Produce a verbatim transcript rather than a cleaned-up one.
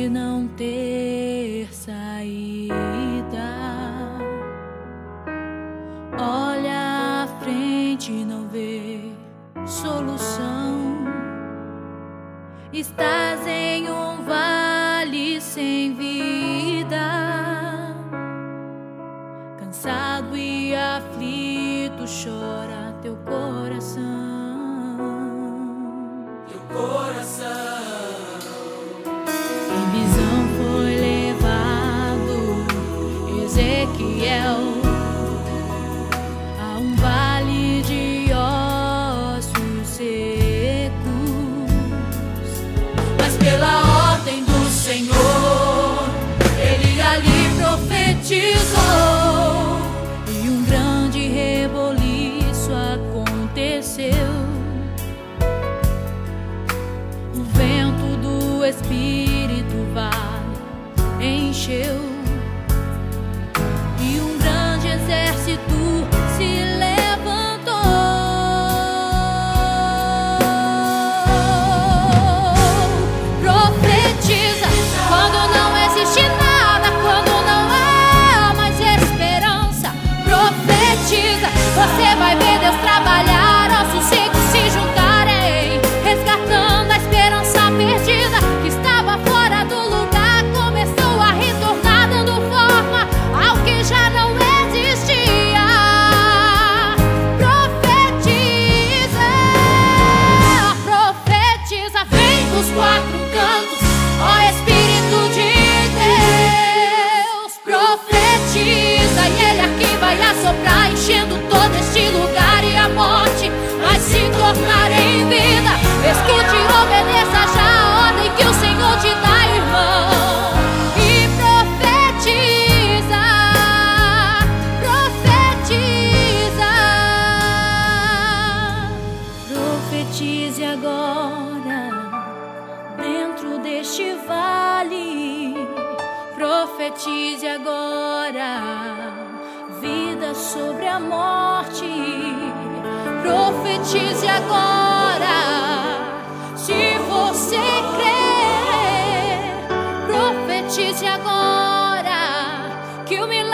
de não ter saída. Olha à frente e não vê solução. Estás em um vale sem vida, cansado e aflito, chora teu coração. Teu coração. Em visão foi levado Ezequiel a um vale de ossos secos, Mas pela ordem do Senhor, ele ali profetizou, e um grande reboliço aconteceu. O vento do Espírito vale encheu, e um grande exército se levantou. Profetiza quando não existe nada, quando não há mais esperança. Profetiza, você vai ver Deus trabalhar, ossos secos se juntarem, resgatando a esperança perdida que estava fora do lugar. Começou a retornar, dando forma ao que já não existia. Profetiza, profetiza, vem dos quatro cantos, ó Espírito de Deus. Profetiza, e ele aqui vai assoprar, enchendo todo este lugar, e a morte vai se tornar em vida. Escute e obedeça já a ordem que o Senhor te dá, irmão. E profetiza, profetiza, profetize agora dentro deste vale. Profetize agora vida sobre a morte. Profetize agora, se você crer. Profetize agora que o milagre